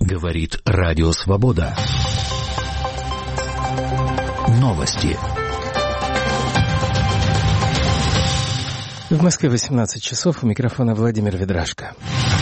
Говорит Радио Свобода. Новости. В Москве 18 часов. У микрофона Владимир Ведрашко.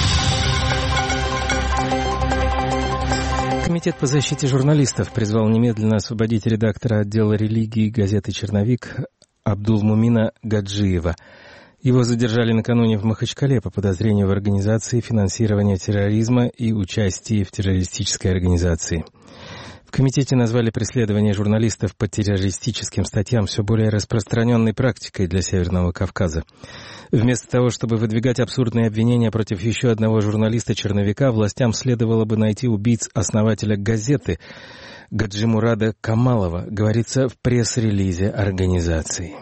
Комитет по защите журналистов призвал немедленно освободить редактора отдела религии газеты «Черновик» Абдулмумина Гаджиева. Его задержали накануне в Махачкале по подозрению в организации финансирования терроризма и участии в террористической организации. В комитете назвали преследование журналистов по террористическим статьям все более распространенной практикой для Северного Кавказа. Вместо того, чтобы выдвигать абсурдные обвинения против еще одного журналиста-черновика, властям следовало бы найти убийц основателя газеты Гаджимурада Камалова, говорится в пресс-релизе организации.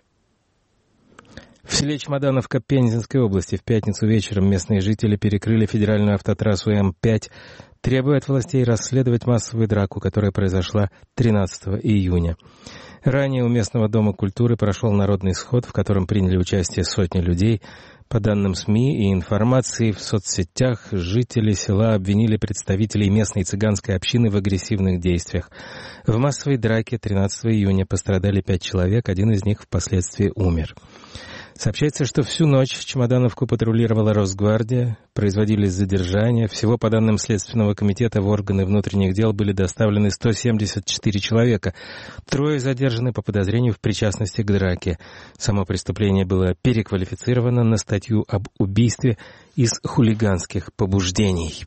В селе Чемодановка Пензенской области в пятницу вечером местные жители перекрыли федеральную автотрассу М5, требуя от властей расследовать массовую драку, которая произошла 13 июня. Ранее у местного дома культуры прошел народный сход, в котором приняли участие сотни людей. По данным СМИ и информации в соцсетях, жители села обвинили представителей местной цыганской общины в агрессивных действиях. В массовой драке 13 июня пострадали 5 человек, один из них впоследствии умер. Сообщается, что всю ночь Чемодановку патрулировала Росгвардия, производились задержания. Всего, по данным Следственного комитета, в органы внутренних дел были доставлены 174 человека. 3 задержаны по подозрению в причастности к драке. Само преступление было переквалифицировано на статью об убийстве из хулиганских побуждений.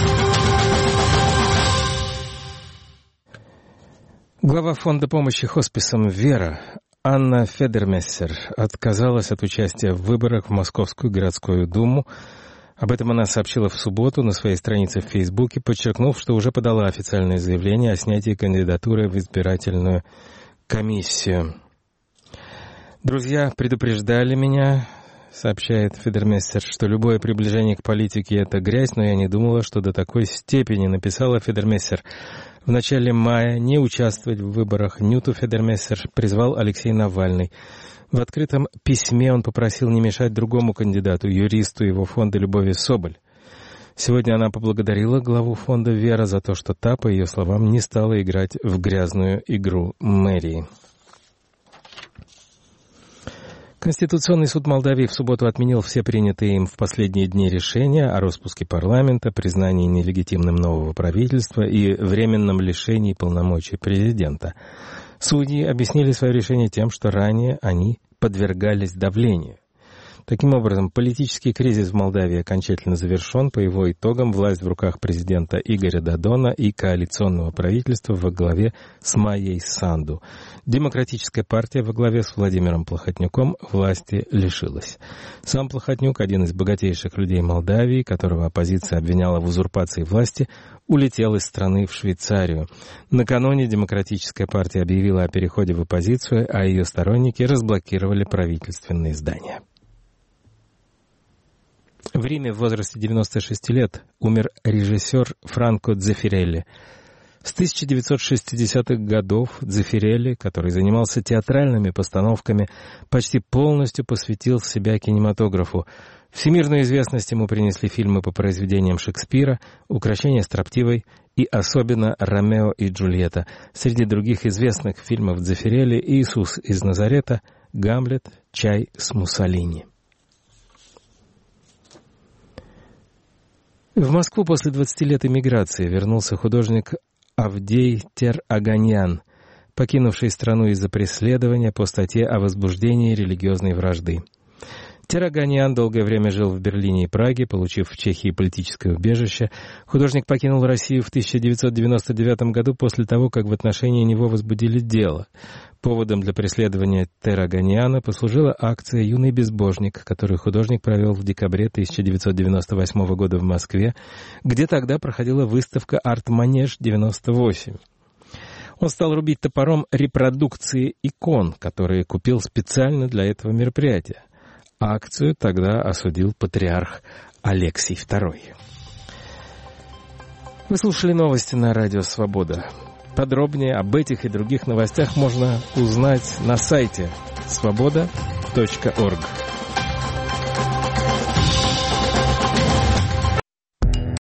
Глава фонда помощи хосписам «Вера» Анна Федермессер отказалась от участия в выборах в Московскую городскую думу. Об этом она сообщила в субботу на своей странице в Фейсбуке, подчеркнув, что уже подала официальное заявление о снятии кандидатуры в избирательную комиссию. «Друзья предупреждали меня», — сообщает Федермессер, «что любое приближение к политике — это грязь, но я не думала, что до такой степени», — написала Федермессер. В начале мая не участвовать в выборах Нюту Федермессер призвал Алексей Навальный. В открытом письме он попросил не мешать другому кандидату, юристу его фонда Любови Соболь. Сегодня она поблагодарила главу фонда «Вера» за то, что та, по ее словам, не стала играть в грязную игру мэрии. Конституционный суд Молдавии в субботу отменил все принятые им в последние дни решения о распуске парламента, признании нелегитимным нового правительства и временном лишении полномочий президента. Судьи объяснили свое решение тем, что ранее они подвергались давлению. Таким образом, политический кризис в Молдавии окончательно завершен. По его итогам власть в руках президента Игоря Додона и коалиционного правительства во главе с Майей Санду. Демократическая партия во главе с Владимиром Плохотнюком власти лишилась. Сам Плохотнюк, один из богатейших людей Молдавии, которого оппозиция обвиняла в узурпации власти, улетел из страны в Швейцарию. Накануне Демократическая партия объявила о переходе в оппозицию, а ее сторонники разблокировали правительственные здания. В Риме в возрасте 96 лет умер режиссер Франко Дзеффирелли. С 1960-х годов Дзеффирелли, который занимался театральными постановками, почти полностью посвятил себя кинематографу. Всемирную известность ему принесли фильмы по произведениям Шекспира, «Укрощение строптивой» и особенно «Ромео и Джульетта». Среди других известных фильмов Дзеффирелли «Иисус из Назарета», «Гамлет», «Чай с Муссолини». В Москву после 20 лет эмиграции вернулся художник Авдей Тер-Аганьян, покинувший страну из-за преследования по статье о возбуждении религиозной вражды. Тер-Аганьян долгое время жил в Берлине и Праге, получив в Чехии политическое убежище. Художник покинул Россию в 1999 году после того, как в отношении него возбудили дело. Поводом для преследования Тер-Аганьяна послужила акция «Юный безбожник», которую художник провел в декабре 1998 года в Москве, где тогда проходила выставка «Арт-Манеж-98». Он стал рубить топором репродукции икон, которые купил специально для этого мероприятия. Акцию тогда осудил патриарх Алексий II. Вы слушали новости на Радио Свобода. Подробнее об этих и других новостях можно узнать на сайте svoboda.org.